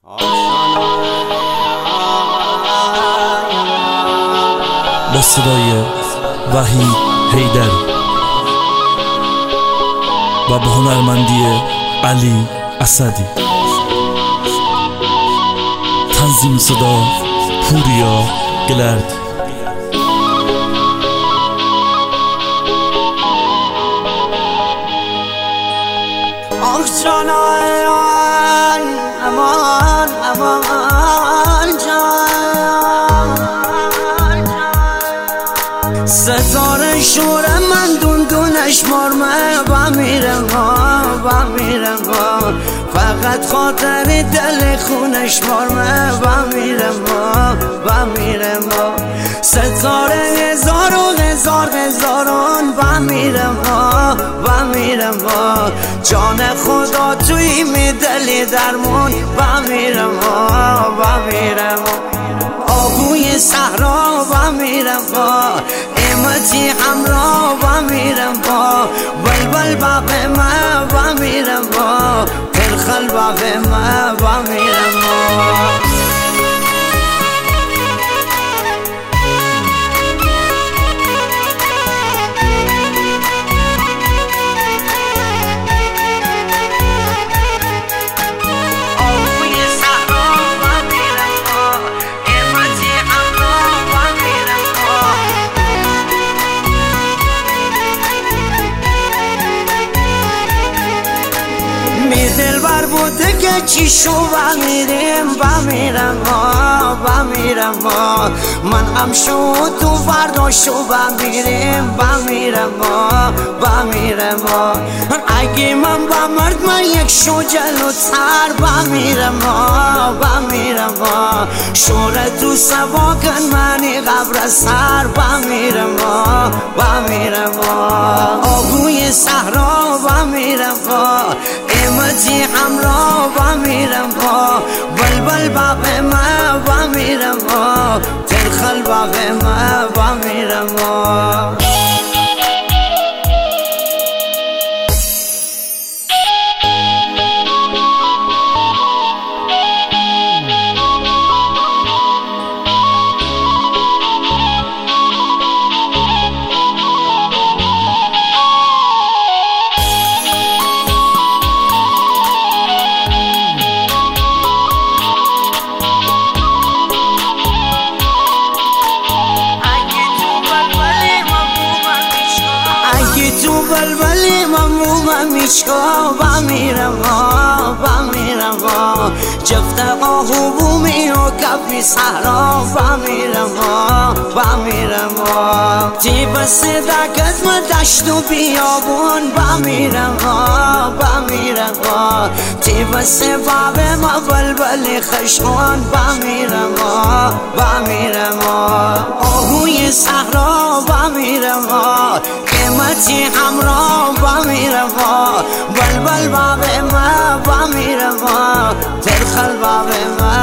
با صدای وحید حیدر و به هنرمندی علی اسدی، تنظیم صدا پوریا گلرد. آخ جانان امان امان جان، ستاره شور من دندونش مرمه و میرم و میرم فقط خاطر دل خونش مرمه و میرم ستاره هزار و هزاران و میرم جان خدا توی میدلی درمون و میرم آبوی صحرا و میرم امتی همراه و میرم بلبل باغ ما و میرم پرخل باغ ما و میرم دلبر بوده که چی شو و میرم من هم شو تو فردا شو و میرم اگه من با مرد من یک شو جلوتر و میرم شوره تو سوا کن منی قبر سر و میرم آبوی صحرا و میرم امتی همراه و میرم بلبل باغ ما و میرم ترخل باغ ما و میرم بلبلی مموم میشکا و میرم جفت آهومی و کفی صحرا و میرم تی بس دکت ما دشت و بیابون و میرم تی بس باب ما بلبلی خشخان و میرم آهوی صحرا و میرم قیمتی همراه و میرم بلبل باغ ما و میرم ترخل باغ ما